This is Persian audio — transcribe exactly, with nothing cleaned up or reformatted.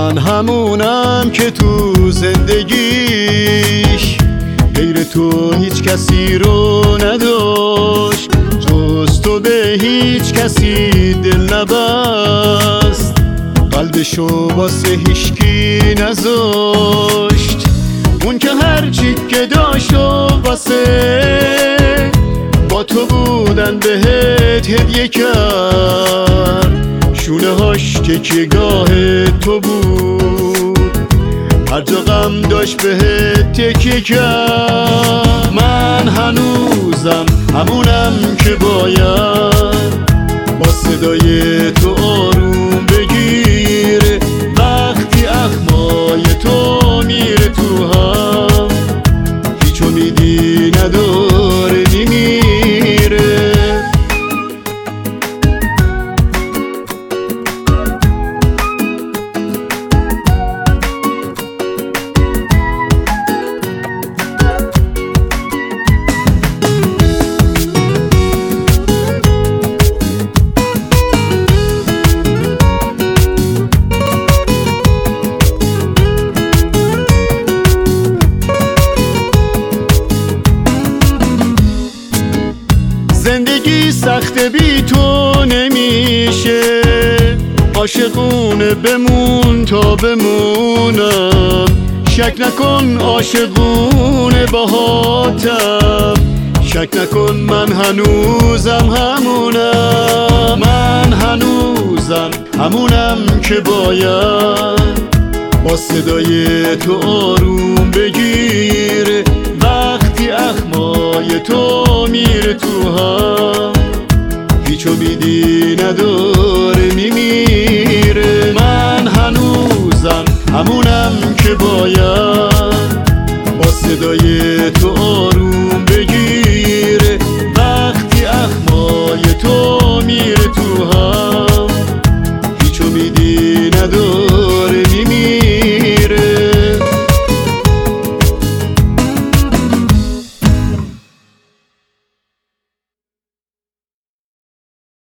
من همونم که تو زندگیش غیر تو هیچ کسی رو نداشت، جز تو به هیچ کسی دل نبست، قلبشو واسه هیچکی نذاشت. اون که هرچی که داشت و واسه با تو بودن بهت هدیه کرد، شونه هاش تکیه‌گاه تو بود، هر جا غم داشت بهت تکیه کرد. من هنوزم همونم که باید با صدای تو آروم بگیره، وقتی اخمای تو میره تو هم هیچ امیدی نداره میمیره. زندگی سخت بی تو نمیشه، عاشقونه بمون تا بمونم، شک نکن عاشقونه باهاتم، شک نکن من هنوزم همونم. من هنوزم همونم که باید با صدای تو آروم بگیره، وقتی اخمای تو میره تو هم هیچ امیدی نداره.